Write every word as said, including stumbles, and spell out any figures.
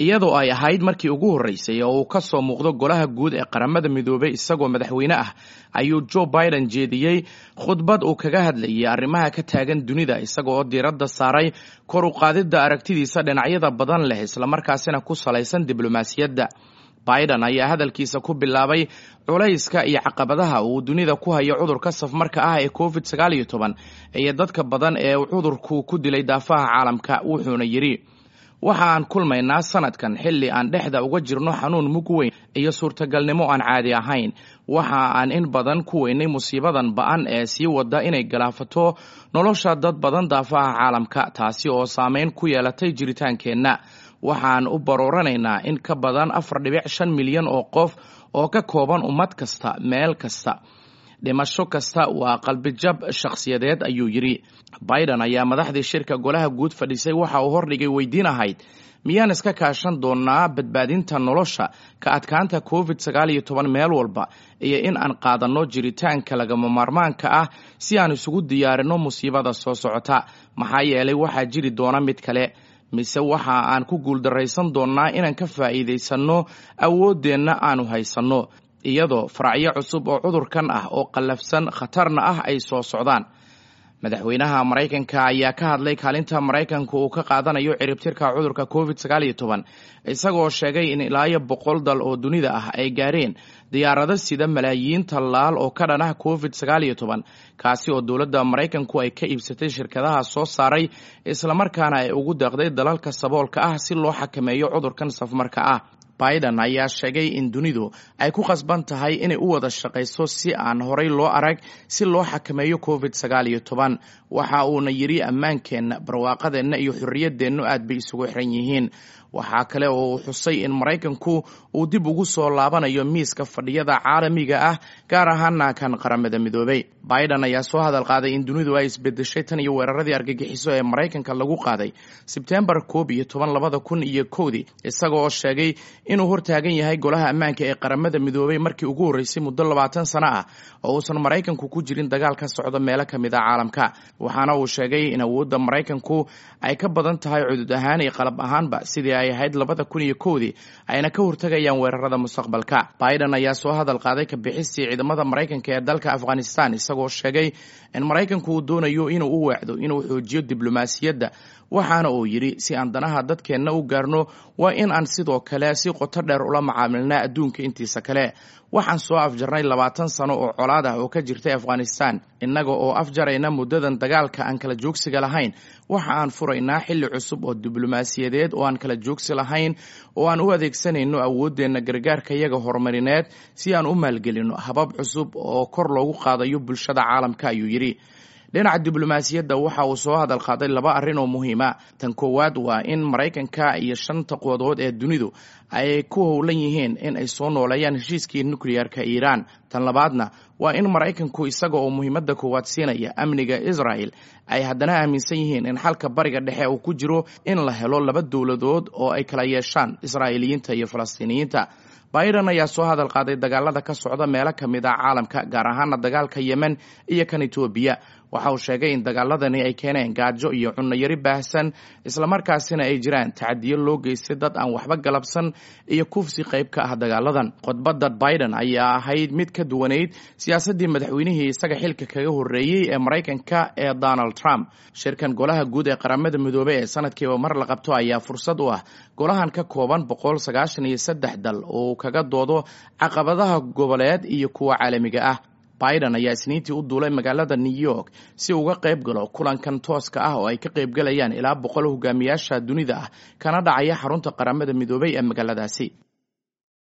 iyadoo ay ahayd markii ugu horreysay oo uu ka soo muuqdo golaha guud ee qaramada midoobay isagoo madaxweyne ah ayuu Joe Biden jeediyey khudbad uu kaga hadlayay arrimaha ka taagan dunida isagoo oo diiradda saaray kor u qaadidda aragtidiisa dhinacyada badan leh isla markaasina ku salaysan diblomaasiyadda. Biden ayaa hadalkiisa ku bilaabay culayska iyo caqabadaha uu dunida ku hayo cudurka safmarka ah ee covid sagaal iyo toban iyo dadka badan ee cudurku ku dilay daafaha caalamka. Wuxuuna yidhi, waxa aan kulmaynaa sanadkan xilli aan dhexda uga jirno xanuun mug weyn iyo suurtagalnimo aan caadi ahayn. waxa aan in badan ku weynay musiibadan ba'an ee sii wada inay galaafato nolosha dad badan daafaha caalamka, taasi oo saameyn ku yeelatay jiritaankeenna. waxaan u barooranaynaa in ka badan afar dhibic shan milyan oo qof oo ka kooban ummad kasta meel kasta. dhimasho kasta waa qalbijab shakhsiyadeed, ayuu yidhi. Biden ayaa madaxdii shirka golaha guud fadhisay waxa uu hordhigay weydiin ahayd, miyaan iska kaashan doonaa badbaadinta nolosha ka adkaanta covid sagaal iyo toban meel walba iyo in aan qaadanno jiritaanka lagama maarmaanka ah si aan isugu diyaarinno musiibada soo socota. maxaa yeelay waxaa jiri doona mid kale, mise waxa aan ku guuldarraysan doonnaa inaan ka faa'iidaysanno awooddeenna aanu haysanno iyadoo faracyo cusub oo cudurkan ah oo qallafsan khatarna ah ay soo socdaan. madaxweynaha Maraykanka ayaa ka hadlay kaalinta Maraykanku uu ka qaadanayo ciribtirka cudurka covid sagaal iyo toban isagoo sheegay in ilaa iyo boqol dal oo dunida ah ay gaareen diyaarado sida malaayiin tallaal oo ka dhan ah covid sagaal iyo toban, kaasi oo dowladda Maraykanku ay ka iibsatay shirkadaha soo saaray isla markaana ay ugu deeqday dalalka saboolka ah si loo xakameeyo cudurkan safmarka ah. Biden ayaa sheegay in dunidu ay ku qasban tahay inay u wada shaqayso si aan horay loo arag si loo xakameeyo covid sagaal iyo toban. waxa uuna yidhi, ammaankeenna, barwaaqadeenna iyo xorriyaddeennu aad bay isugu xiran yihiin. waxaa kale oo uu xusay in Maraykanku uu dib ugu soo laabanayo miiska fadhiyada caalamiga ah, gaar ahaana kan qaramada midoobay. Biden ayaa soo hadal qaaday in dunidu ay isbedeshay tan iyo weeraradii argagixiso ee Maraykanka lagu qaaday Sebtembar koob iyo toban labada kun iyo kowdii, isagoo sheegay inuu hortaagan yahay golaha ammaanka ee qaramada midoobay markii ugu horreysay muddo labaatan sano ah oo uusan Maraykanku ku jirin dagaal ka socda meelo ka mid ah caalamka. waxaana uu sheegay in awoodda Maraykanku ay ka badan tahay cudud ahaan iyo qalab ahaanba sidii ay ahayd labada kun iyo kowdii, ayna ka hortagayaan weerarada mustaqbalka. Biden ayaa soo hadal qaaday ka bixistii ciidamada Maraykanka ee dalka Afghanistan isagoo sheegay in Maraykanku uu doonayo inuu u weecdo inuu xoojiyo diblomaasiyadda. waxaana uu yidhi, si aan danaha dadkeenna u gaarno waa in aan sidoo kale si qoto dheer ula macaamilnaa adduunka intiisa kale. waxaan soo afjarnay labaatan sano oo colaad ah oo ka jirtay Afghanistan, innaga oo afjarayna muddadan dagaalka aan kala joogsiga lahayn. waxa aan furaynaa xilli cusub oo diblomaasiyadeed oo aan kala joogsi lahayn oo aan u adeegsanayno awooddeenna gargaarka iyaga horumarineed si aan u maalgelinno habab cusub oo kor loogu qaadayo bulshada caalamka, ayuu yidhi. dhinaca diblomaasiyadda waxa uu soo hadal qaaday laba arrin oo muhiima. tan koowaad waa in Maraykanka iyo shanta quwadood ee dunidu ay ku howlan yihiin in ay soo nooleeyaan heshiiskii nukliyeerka Iiraan. tan labaadna waa in Maraykanku isaga oo muhiimadda koowaad siinaya amniga Israel ay haddana aaminsan yihiin in xalka bariga dhexe uu ku jiro in la helo laba dowladood oo ay kala yeeshaan Israa'iiliyiinta iyo Falastiiniyiinta. Biden ayaa soo hadal qaaday dagaalada ka socda meelo ka mid ah caalamka, gaar ahaana dagaalka Yemen iyo kan Ethiopia. waxa uu sheegay in dagaaladani ay keeneen gaajo iyo cunno yari baahsan, isla markaasina ay jiraan tacadiyo loo geystay dad aan waxba galabsan iyo kufsi qayb ka ah dagaaladan. khudbadda Biden ayaa ahayd mid ka duwaneyd siyaasaddii madaxweynihii isaga xilka kaga horreeyey ee Maraykanka ee Donald Trump. shirkan golaha guud ee qaramada midoobay ee sanadkiiba mar la qabto ayaa fursad u ah golahan ka kooban boqol sagaashan iyo saddex dal oo uu kaga doodo caqabadaha goboleed iyo kuwa caalamiga ah. Biden ayaa isniintii u duulay magaalada New York si uga qayb galo kulankan tooska ah oo ay ka qayb galayaan ilaa boqol hogaamiyaasha dunida ah kana dhacaya xarunta qaramada midoobay ee magaaladaasi.